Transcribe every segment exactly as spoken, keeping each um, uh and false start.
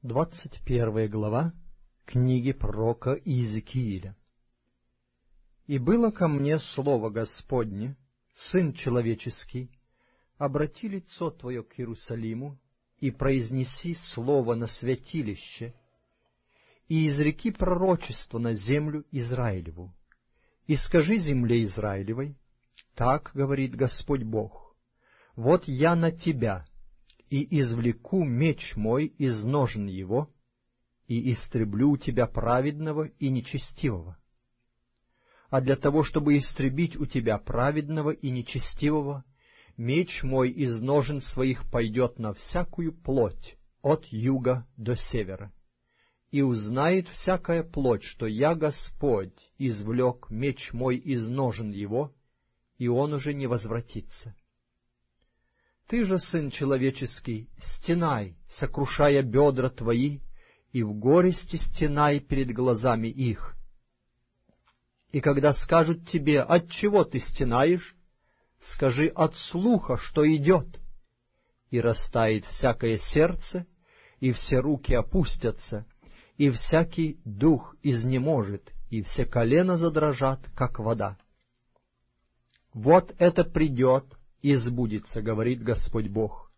Двадцать первая глава книги пророка Иезекииля. «И было ко мне слово Господне, Сын человеческий, обрати лицо твое к Иерусалиму и произнеси слово на святилище, и изреки пророчество на землю Израилеву, и скажи земле Израилевой: так говорит Господь Бог, вот я на тебя, и извлеку меч мой из ножен его, и истреблю у тебя праведного и нечестивого. А для того, чтобы истребить у тебя праведного и нечестивого, меч мой из ножен своих пойдет на всякую плоть от юга до севера. И узнает всякая плоть, что я, Господь, извлек меч мой из ножен его, и он уже не возвратится. Ты же, сын человеческий, стенай, сокрушая бедра твои, и в горести стенай перед глазами их. И когда скажут тебе: отчего ты стенаешь, скажи: от слуха, что идет. И растает всякое сердце, и все руки опустятся, и всякий дух изнеможет, и все колена задрожат, как вода. Вот это придет и сбудется, говорит Господь Бог.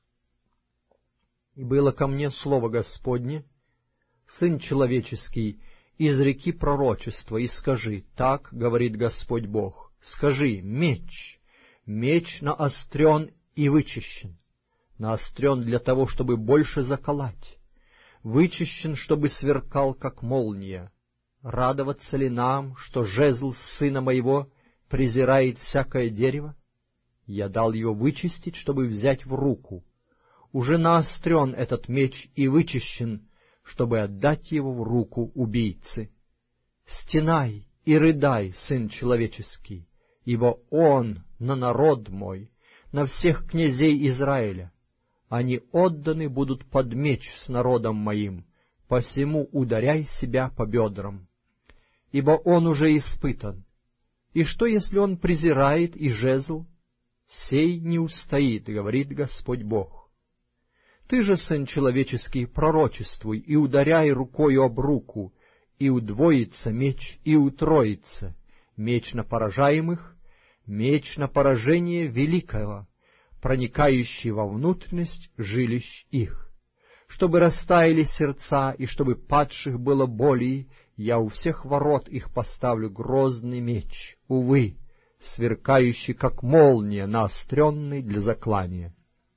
И было ко мне слово Господне: Сын человеческий, изреки пророчество и скажи: так говорит Господь Бог. Скажи: меч, меч наострен и вычищен, наострен для того, чтобы больше заколоть, вычищен, чтобы сверкал, как молния. Радоваться ли нам, что жезл сына моего презирает всякое дерево? Я дал его вычистить, чтобы взять в руку. Уже наострен этот меч и вычищен, чтобы отдать его в руку убийцы. Стенай и рыдай, сын человеческий, ибо он на народ мой, на всех князей Израиля. Они отданы будут под меч с народом моим, посему ударяй себя по бедрам. Ибо он уже испытан. И что, если он презирает и жезл? Сей не устоит, говорит Господь Бог. Ты же, сын человеческий, пророчествуй и ударяй рукою об руку, и удвоится меч, и утроится, меч на поражаемых, меч на поражение великого, проникающий во внутренность жилищ их. Чтобы растаяли сердца, и чтобы падших было более, я у всех ворот их поставлю грозный меч, увы, сверкающий, как молния, наостренный для заклания.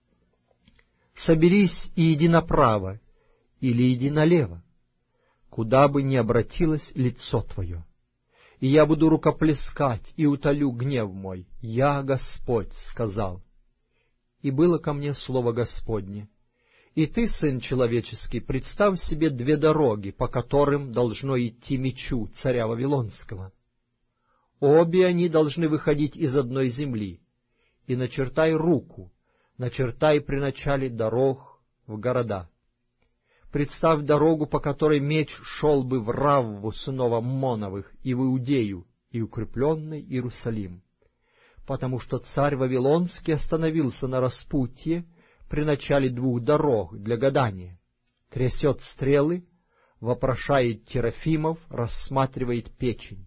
Соберись и иди направо, или иди налево, куда бы ни обратилось лицо твое. И я буду рукоплескать и утолю гнев мой. Я, Господь, сказал. И было ко мне слово Господне: и ты, сын человеческий, представь себе две дороги, по которым должно идти мечу царя Вавилонского. Обе они должны выходить из одной земли, и начертай руку, начертай при начале дорог в города. Представь дорогу, по которой меч шел бы в Равву сынов Аммоновых и в Иудею, и укрепленный Иерусалим. Потому что царь Вавилонский остановился на распутье при начале двух дорог для гадания, трясет стрелы, вопрошает терафимов, рассматривает печень.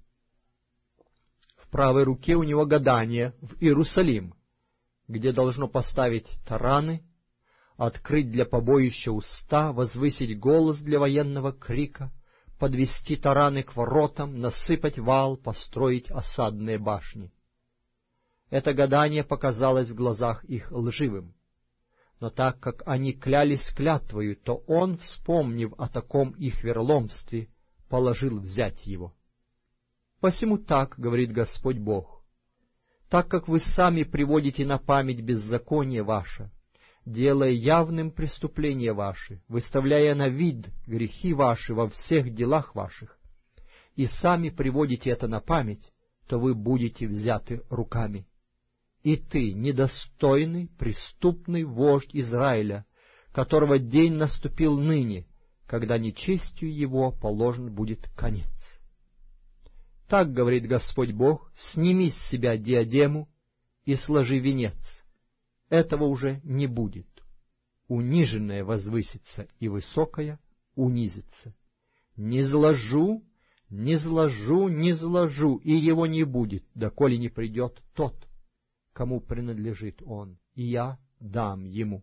В правой руке у него гадание в Иерусалим, где должно поставить тараны, открыть для побоища уста, возвысить голос для военного крика, подвести тараны к воротам, насыпать вал, построить осадные башни. Это гадание показалось в глазах их лживым. Но так как они клялись клятвою, то он, вспомнив о таком их вероломстве, положил взять его. Посему так говорит Господь Бог: так как вы сами приводите на память беззаконие ваше, делая явным преступления ваши, выставляя на вид грехи ваши во всех делах ваших, и сами приводите это на память, то вы будете взяты руками. И ты, недостойный, преступный вождь Израиля, которого день наступил ныне, когда нечестию его положен будет конец. Так говорит Господь Бог: сними с себя диадему и сложи венец. Этого уже не будет. Униженное возвысится, и высокое унизится. Не зложу, не зложу, не зложу, и его не будет, доколе не придет тот, кому принадлежит он, и я дам ему.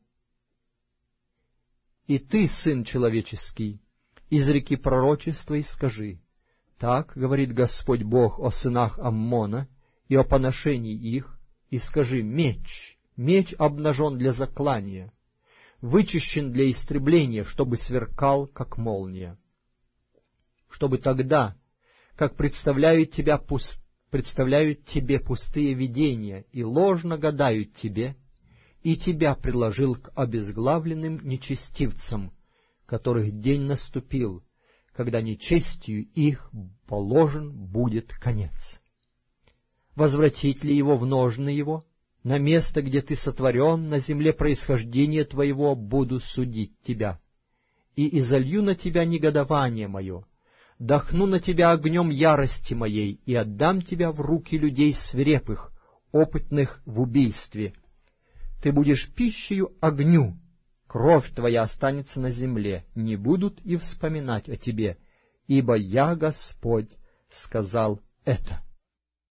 И ты, сын человеческий, изреки пророчества и скажи: так говорит Господь Бог о сынах Аммона и о поношении их, и скажи: меч, меч обнажен для заклания, вычищен для истребления, чтобы сверкал, как молния. Чтобы тогда, как представляют, тебя пуст... представляют тебе пустые видения и ложно гадают тебе, и тебя приложил к обезглавленным нечестивцам, которых день наступил, когда нечестию их положен будет конец. Возвратить ли его в ножны его? На место, где ты сотворен, на земле происхождения твоего буду судить тебя. И изолью на тебя негодование мое, дохну на тебя огнем ярости моей, и отдам тебя в руки людей свирепых, опытных в убийстве. Ты будешь пищею огню, кровь твоя останется на земле, не будут и вспоминать о тебе, ибо я, Господь, сказал это.